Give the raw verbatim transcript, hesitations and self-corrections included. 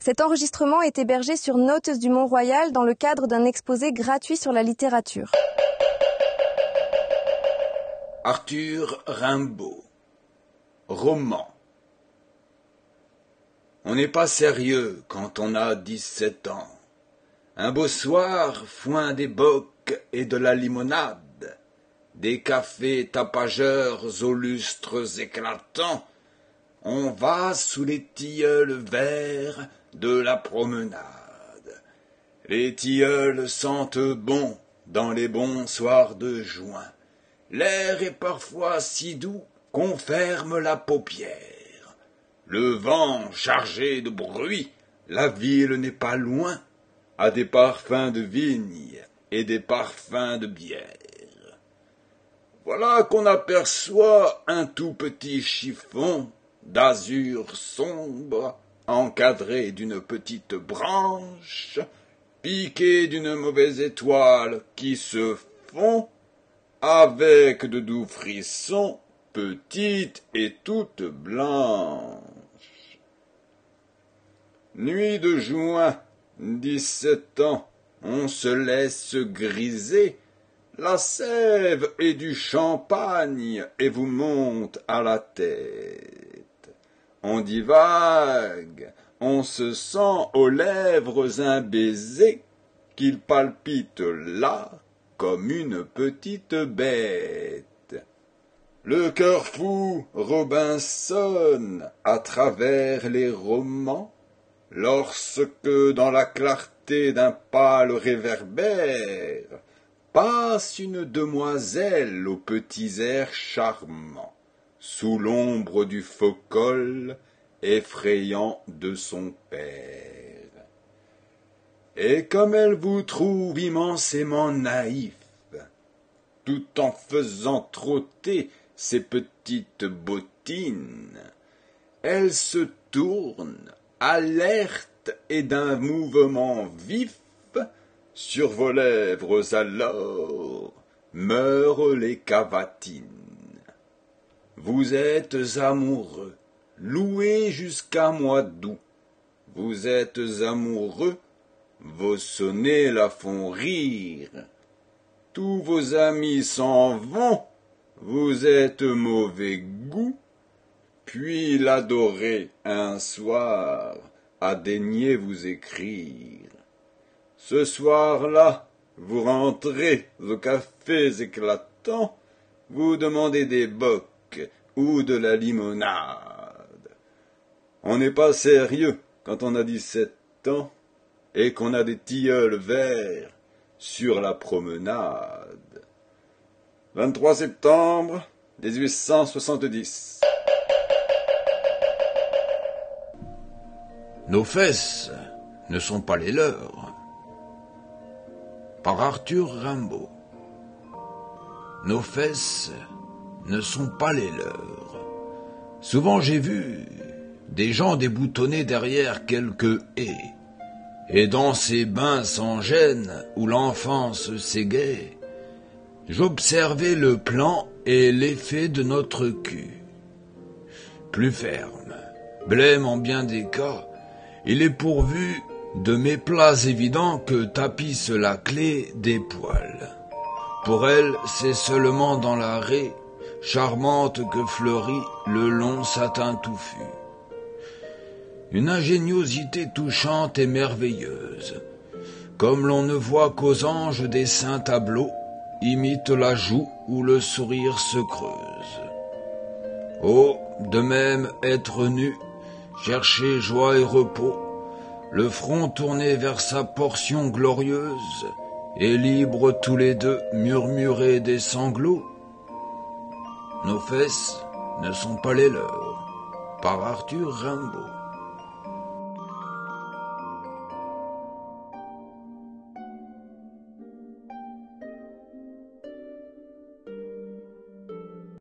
Cet enregistrement est hébergé sur Notes du Mont-Royal dans le cadre d'un exposé gratuit sur la littérature. Arthur Rimbaud. Roman. On n'est pas sérieux quand on a dix-sept ans. Un beau soir, foin des bocs et de la limonade, des cafés tapageurs aux lustres éclatants, on va sous les tilleuls verts de la promenade. Les tilleuls sentent bon dans les bons soirs de juin. L'air est parfois si doux qu'on ferme la paupière. Le vent chargé de bruit, la ville n'est pas loin, a des parfums de vigne et des parfums de bière. Voilà qu'on aperçoit un tout petit chiffon d'azur sombre, encadré d'une petite branche, piqué d'une mauvaise étoile qui se fond, avec de doux frissons, petite et toute blanche. Nuit de juin, dix-sept ans, on se laisse griser, la sève et du champagne et vous monte à la tête. On divague, on se sent aux lèvres un baiser qu'il palpite là comme une petite bête. Le cœur fou Robinson à travers les romans, lorsque dans la clarté d'un pâle réverbère passe une demoiselle aux petits airs charmants, sous l'ombre du faux col effrayant de son père. Et comme elle vous trouve immensément naïf, tout en faisant trotter ses petites bottines, elle se tourne, alerte et d'un mouvement vif, sur vos lèvres alors meurent les cavatines. Vous êtes amoureux, loué jusqu'à mois d'août. Vous êtes amoureux, vos sonnets la font rire. Tous vos amis s'en vont, vous êtes mauvais goût. Puis l'adoré un soir a daigné vous écrire. Ce soir-là, vous rentrez aux cafés éclatants, vous demandez des bocs ou de la limonade. On n'est pas sérieux quand on a dix-sept ans et qu'on a des tilleuls verts sur la promenade. vingt-trois septembre dix-huit cent soixante-dix. Nos fesses ne sont pas les leurs. Par Arthur Rimbaud. Nos fesses ne sont pas les leurs. Souvent j'ai vu des gens déboutonnés derrière quelques haies, et dans ces bains sans gêne où l'enfance s'égaie, j'observais le plan et l'effet de notre cul. Plus ferme, blême en bien des cas, il est pourvu de méplats évidents que tapisse la clé des poils. Pour elle, c'est seulement dans la raie, charmante que fleurit le long satin touffu. Une ingéniosité touchante et merveilleuse, comme l'on ne voit qu'aux anges des saints tableaux, imite la joue où le sourire se creuse. Oh, de même être nu, chercher joie et repos, le front tourné vers sa portion glorieuse, et libres tous les deux murmurer des sanglots. Nos fesses ne sont pas les leurs. Par Arthur Rimbaud.